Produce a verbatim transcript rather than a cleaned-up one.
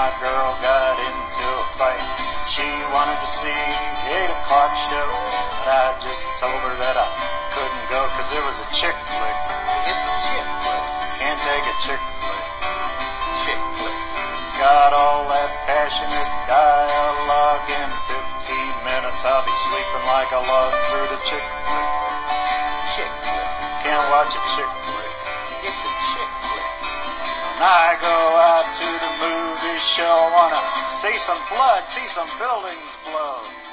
my girl got into a fight. She wanted to see the eight o'clock show, but I just told her that I couldn't go because it was a chick flick. It's a chick flick. Can't take a chick flick. Chick flick. It's got all that passionate dialogue. In fifteen minutes I'll be sleeping like a log through the chick flick. Chick flick. Can't watch a chick flick. It's a chick flick. When I go out to the movie show, wanna see some blood, see some buildings blow.